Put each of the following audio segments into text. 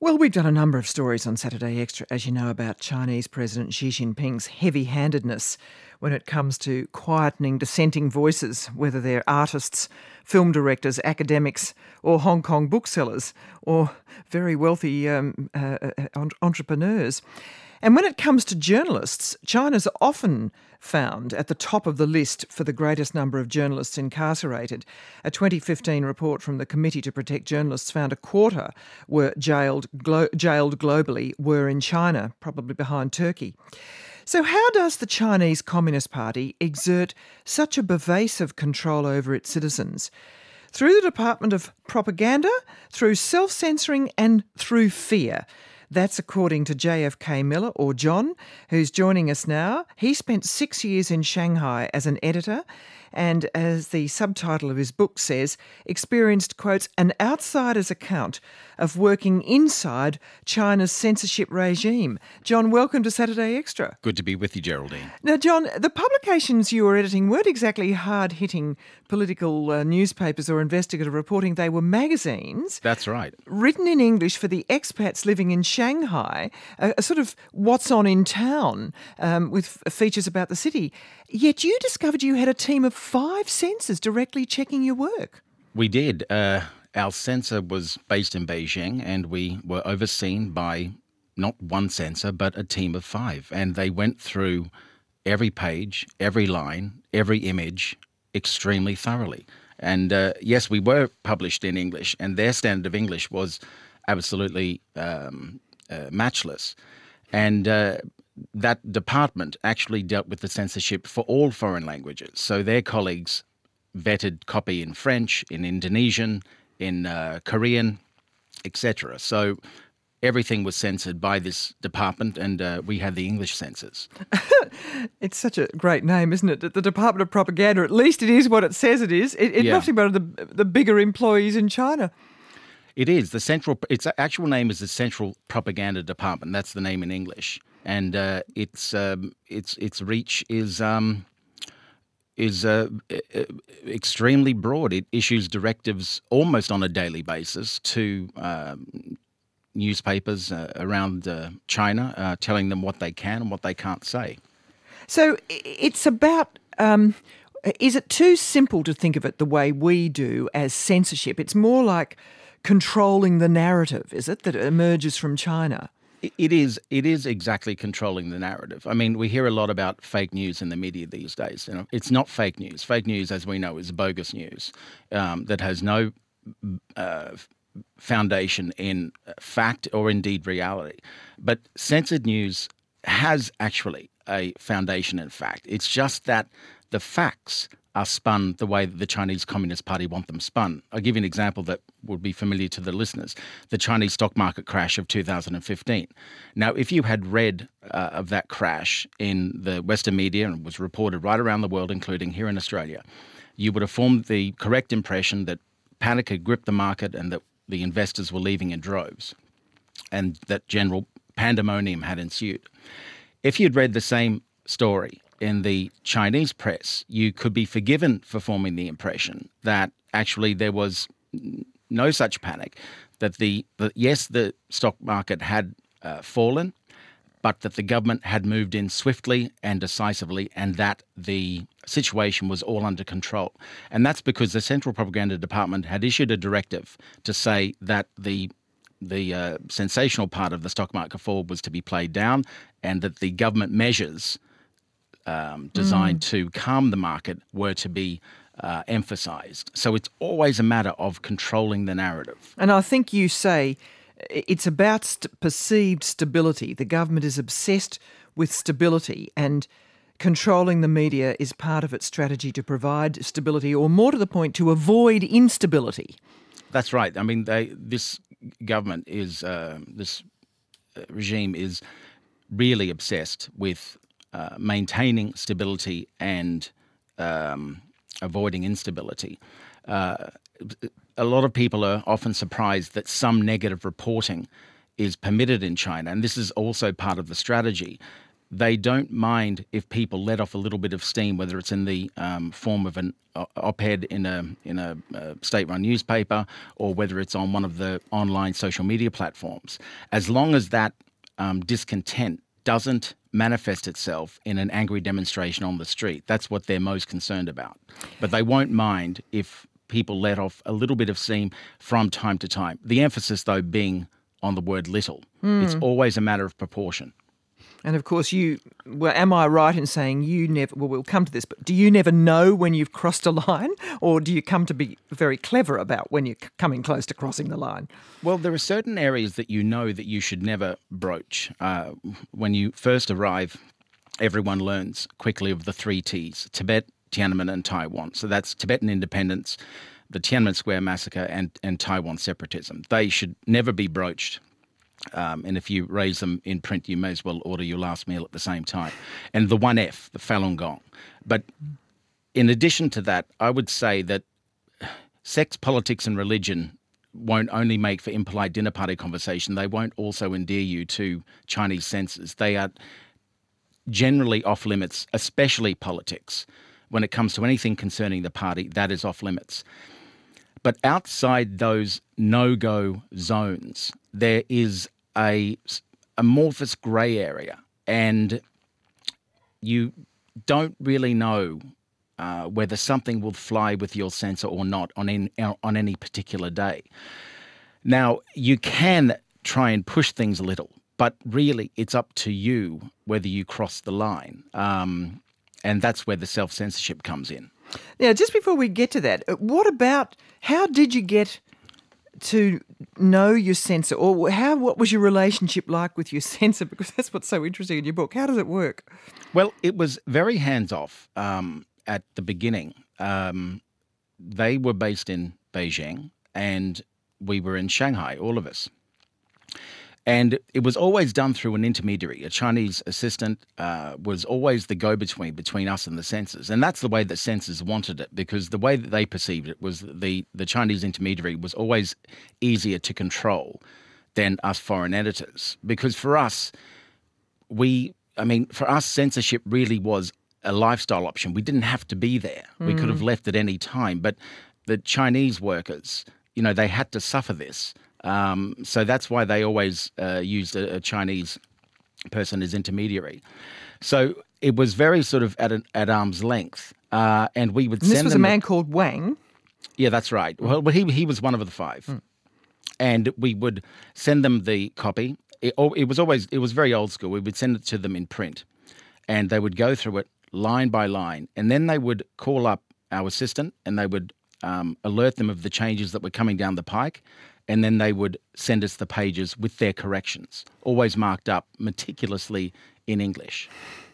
Well, we've done a number of stories on Saturday Extra, as you know, about Chinese President Xi Jinping's heavy-handedness when it comes to quietening dissenting voices, whether they're artists, film directors, academics, or Hong Kong booksellers, or very wealthy entrepreneurs. And when it comes to journalists, China's often found at the top of the list for the greatest number of journalists incarcerated. A 2015 report from the Committee to Protect Journalists found a quarter were jailed globally were in China, probably behind Turkey. So how does the Chinese Communist Party exert such a pervasive control over its citizens? Through the Department of Propaganda, through self-censoring and through fear. That's according to JFK Miller, or John, who's joining us now. He spent 6 years in Shanghai as an editor and, as the subtitle of his book says, experienced, quotes, an outsider's account of working inside China's censorship regime. John, welcome to Saturday Extra. Good to be with you, Geraldine. Now, John, the publications you were editing weren't exactly hard-hitting political newspapers or investigative reporting. They were magazines. That's right. Written in English for the expats living in Shanghai, a sort of what's on in town with features about the city. Yet you discovered you had a team of 5 censors directly checking your work. We did. Our censor was based in Beijing, and we were overseen by not one censor, but a team of 5. And they went through every page, every line, every image extremely thoroughly. And yes, we were published in English, and their standard of English was absolutely matchless. And that department actually dealt with the censorship for all foreign languages. So their colleagues vetted copy in French, in Indonesian, in Korean, etc. So everything was censored by this department, and we had the English censors. It's such a great name, isn't it? The Department of Propaganda. At least it is what it says it is. It must be one of the bigger employees in China. It is. Its actual name is the Central Propaganda Department. That's the name in English. And its reach is extremely broad. It issues directives almost on a daily basis to newspapers around China, telling them what they can and what they can't say. So it's about... is it too simple to think of it the way we do as censorship? It's more like controlling the narrative, is it, that emerges from China? It is exactly controlling the narrative. I mean, we hear a lot about fake news in the media these days. You know, it's not fake news. Fake news, as we know, is bogus news that has no foundation in fact or indeed reality. But censored news has actually a foundation in fact. It's just that the facts are spun the way that the Chinese Communist Party want them spun. I'll give you an example that would be familiar to the listeners, the Chinese stock market crash of 2015. Now, if you had read of that crash in the Western media, and it was reported right around the world, including here in Australia, you would have formed the correct impression that panic had gripped the market and that the investors were leaving in droves, and that general pandemonium had ensued. If you'd read the same story in the Chinese press, you could be forgiven for forming the impression that actually there was no such panic, that yes, the stock market had fallen, but that the government had moved in swiftly and decisively, and that the situation was all under control. And that's because the Central Propaganda Department had issued a directive to say that the sensational part of the stock market fall was to be played down, and that the government measures designed to calm the market were to be emphasised. So it's always a matter of controlling the narrative. And I think you say it's about perceived stability. The government is obsessed with stability, and controlling the media is part of its strategy to provide stability, or more to the point, to avoid instability. That's right. I mean, this government is, this regime is really obsessed with maintaining stability and avoiding instability. A lot of people are often surprised that some negative reporting is permitted in China, and this is also part of the strategy. They don't mind if people let off a little bit of steam, whether it's in the form of an op-ed in a state-run newspaper or whether it's on one of the online social media platforms. As long as that discontent doesn't manifest itself in an angry demonstration on the street, that's what they're most concerned about. But they won't mind if people let off a little bit of steam from time to time. The emphasis, though, being on the word little. It's always a matter of proportion. And of course, am I right in saying you never, well, we'll come to this, but do you never know when you've crossed a line, or do you come to be very clever about when you're coming close to crossing the line? Well, there are certain areas that you know that you should never broach. When you first arrive, everyone learns quickly of the 3 Ts, Tibet, Tiananmen and Taiwan. So that's Tibetan independence, the Tiananmen Square massacre and Taiwan separatism. They should never be broached. And if you raise them in print, you may as well order your last meal at the same time. And the 1F, the Falun Gong. But in addition to that, I would say that sex, politics and religion won't only make for impolite dinner party conversation, they won't also endear you to Chinese censors. They are generally off limits, especially politics. When it comes to anything concerning the party, that is off limits. But outside those no-go zones, there is a amorphous grey area, and you don't really know whether something will fly with your censor or not on any particular day. Now, you can try and push things a little, but really it's up to you whether you cross the line. And that's where the self-censorship comes in. Now, just before we get to that, how did you get to know your censor, or what was your relationship like with your censor? Because that's what's so interesting in your book. How does it work? Well, it was very hands-off at the beginning. They were based in Beijing and we were in Shanghai, all of us. And it was always done through an intermediary. A Chinese assistant was always the go-between between us and the censors. And that's the way that censors wanted it, because the way that they perceived it was the Chinese intermediary was always easier to control than us foreign editors. Because for us, censorship really was a lifestyle option. We didn't have to be there. We could have left at any time. But the Chinese workers, they had to suffer this. So that's why they always used a Chinese person as intermediary. So it was very sort of at arm's length, and we would. And this was a man called Wang. Yeah, that's right. Well, he was one of the 5, and we would send them the copy. It was very old school. We would send it to them in print, and they would go through it line by line, and then they would call up our assistant, and they would alert them of the changes that were coming down the pike. And then they would send us the pages with their corrections, always marked up meticulously in English.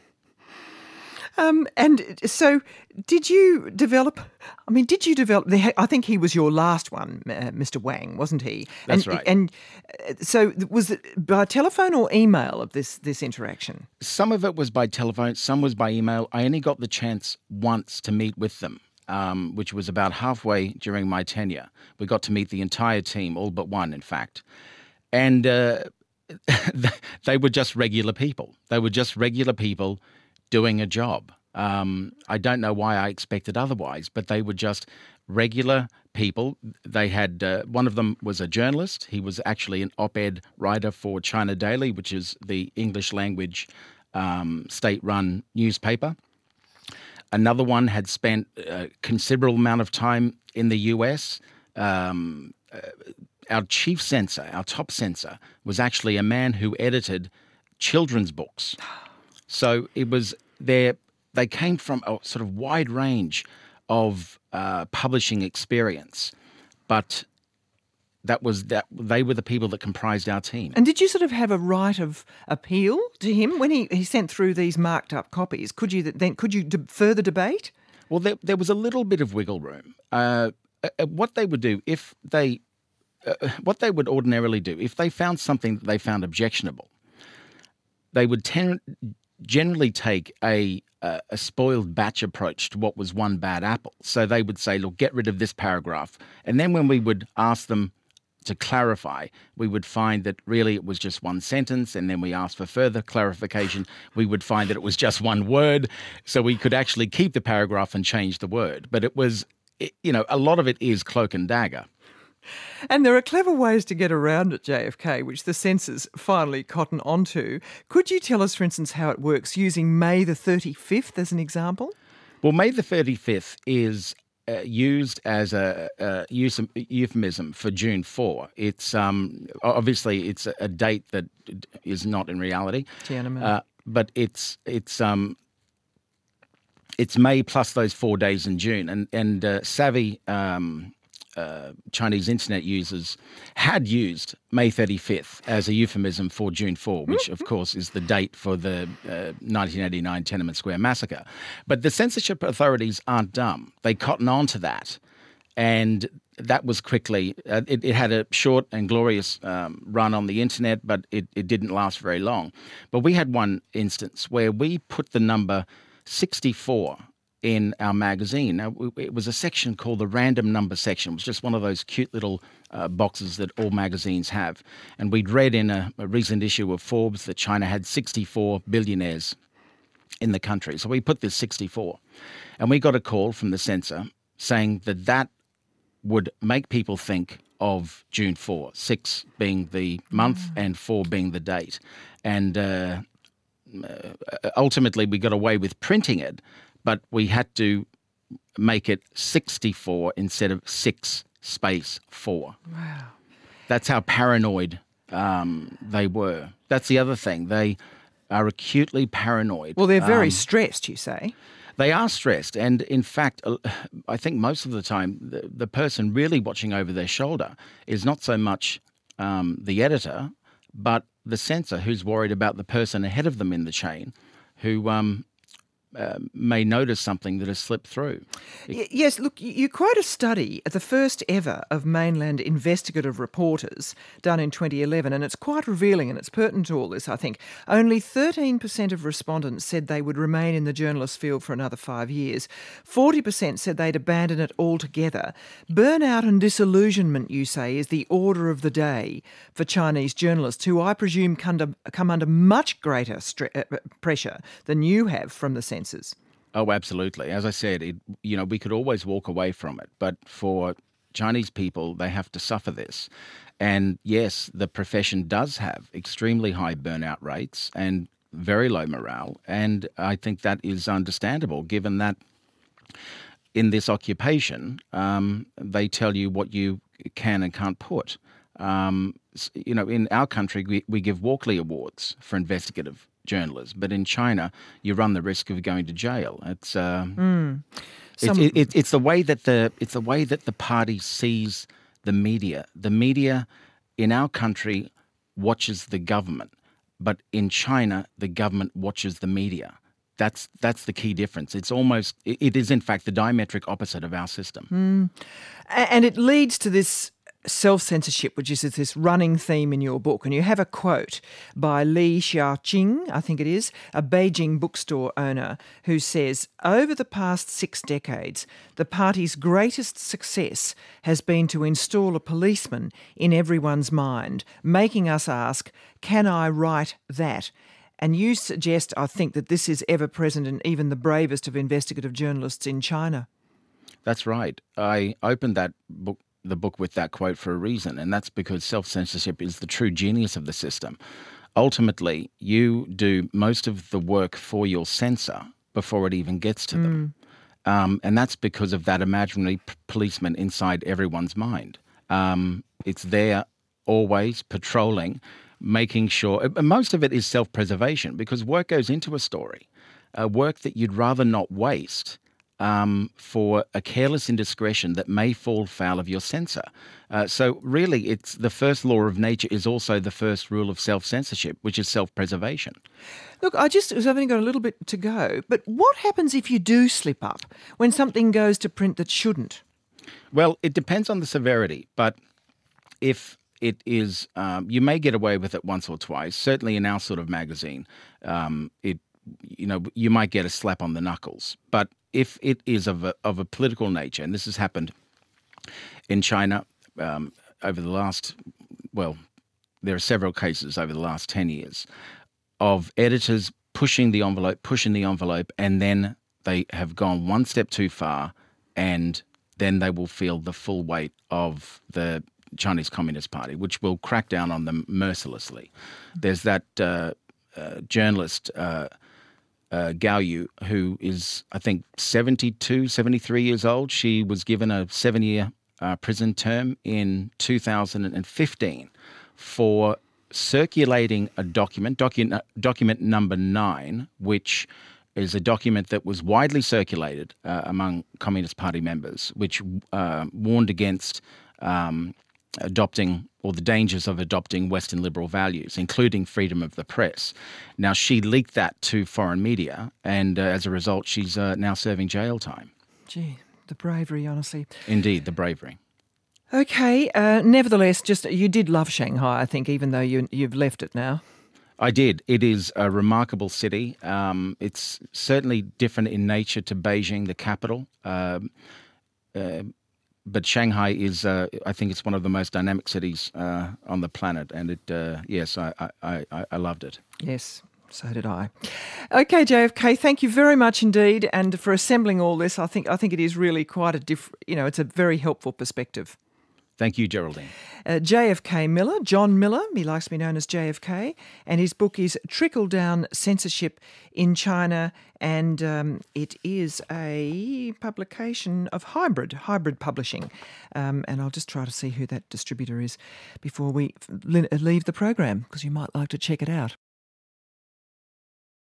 And so did you develop, I think he was your last one, Mr. Wang, wasn't he? That's right. And so was it by telephone or email of this interaction? Some of it was by telephone, some was by email. I only got the chance once to meet with them. Which was about halfway during my tenure. We got to meet the entire team, all but one, in fact. And they were just regular people. They were just regular people doing a job. I don't know why I expected otherwise, but they were just regular people. They had one of them was a journalist. He was actually an op-ed writer for China Daily, which is the English language state-run newspaper. Another one had spent a considerable amount of time in the US. Our chief censor, our top censor, was actually a man who edited children's books. So it was they came from a sort of wide range of publishing experience, but they were the people that comprised our team. And did you sort of have a right of appeal to him when he sent through these marked up copies? Could you further debate? Well, there was a little bit of wiggle room. What they would do what they would ordinarily do if they found something that they found objectionable, they would generally take a spoiled batch approach to what was one bad apple. So they would say, look, get rid of this paragraph. And then when we would ask them to clarify, we would find that really it was just one sentence, and then we asked for further clarification. We would find that it was just one word, so we could actually keep the paragraph and change the word. But it was, a lot of it is cloak and dagger. And there are clever ways to get around it, JFK, which the censors finally cotton onto. Could you tell us, for instance, how it works using May the 35th as an example? Well, May the 35th is used as a euphemism for June 4. It's obviously it's a date that is not in reality, Tiananmen. But it's May plus those 4 days in June, and savvy Chinese internet users had used May 35th as a euphemism for June 4, which of course is the date for the 1989 Tiananmen Square massacre. But the censorship authorities aren't dumb. They cotton on to that, and that was quickly, it had a short and glorious run on the internet, but it didn't last very long. But we had one instance where we put the number 64 in our magazine. Now, it was a section called the random number section. It was just one of those cute little boxes that all magazines have. And we'd read in a recent issue of Forbes that China had 64 billionaires in the country. So we put this 64. And we got a call from the censor saying that that would make people think of June 4, 6 being the month and 4 being the date. And ultimately we got away with printing it, but we had to make it 64 instead of 6 space 4. Wow. That's how paranoid they were. That's the other thing. They are acutely paranoid. Well, they're very stressed, you say. They are stressed. And in fact, I think most of the time, the person really watching over their shoulder is not so much the editor, but the censor who's worried about the person ahead of them in the chain who may notice something that has slipped through. Yes, look, you quote a study, the first ever of mainland investigative reporters, done in 2011, and it's quite revealing and it's pertinent to all this, I think. Only 13% of respondents said they would remain in the journalist field for another 5 years. 40% said they'd abandon it altogether. Burnout and disillusionment, you say, is the order of the day for Chinese journalists, who I presume come under much greater pressure than you have from the censors. Oh, absolutely. As I said, we could always walk away from it, but for Chinese people, they have to suffer this. And yes, the profession does have extremely high burnout rates and very low morale, and I think that is understandable, given that in this occupation, they tell you what you can and can't put. In our country, we give Walkley Awards for investigative journalists, but in China, you run the risk of going to jail. It's the way that the party sees the media. The media in our country watches the government, but in China, the government watches the media. That's the key difference. It is in fact the diametric opposite of our system. And it leads to this self-censorship, which is this running theme in your book. And you have a quote by Li Xiaoqing, I think it is, a Beijing bookstore owner, who says, "Over the past 6 decades, the party's greatest success has been to install a policeman in everyone's mind, making us ask, can I write that?" And you suggest, I think, that this is ever present in even the bravest of investigative journalists in China. That's right. I opened the book with that quote for a reason, and that's because self-censorship is the true genius of the system. Ultimately, you do most of the work for your censor before it even gets to them. And that's because of that imaginary policeman inside everyone's mind. It's there always patrolling, making sure, most of it is self-preservation, because work goes into a story, work that you'd rather not waste for a careless indiscretion that may fall foul of your censor. So really, it's the first law of nature is also the first rule of self-censorship, which is self-preservation. Look, I've only got a little bit to go, but what happens if you do slip up, when something goes to print that shouldn't? Well, it depends on the severity, but if it is, you may get away with it once or twice. Certainly in our sort of magazine, you might get a slap on the knuckles, but if it is of a political nature, and this has happened in China over the last, well, there are several cases over the last 10 years of editors pushing the envelope, and then they have gone one step too far, and then they will feel the full weight of the Chinese Communist Party, which will crack down on them mercilessly. There's that journalist, Gao Yu, who is, I think, 72, 73 years old. She was given a 7-year prison term in 2015 for circulating a document number 9, which is a document that was widely circulated among Communist Party members, which warned against adopting, or the dangers of adopting, Western liberal values, including freedom of the press. Now, she leaked that to foreign media, and as a result, she's now serving jail time. Gee, the bravery, honestly. Indeed, the bravery. Okay, nevertheless, you did love Shanghai, I think, even though you've left it now. I did. It is a remarkable city. It's certainly different in nature to Beijing, the capital. But Shanghai is, I think it's one of the most dynamic cities on the planet. And yes, I loved it. Yes, so did I. Okay, JFK, thank you very much indeed. And for assembling all this, I think it is really quite it's a very helpful perspective. Thank you, Geraldine. JFK Miller, John Miller, he likes to be known as JFK, and his book is Trickle-Down Censorship in China, and it is a publication of Hybrid Publishing. And I'll just try to see who that distributor is before we leave the program, because you might like to check it out.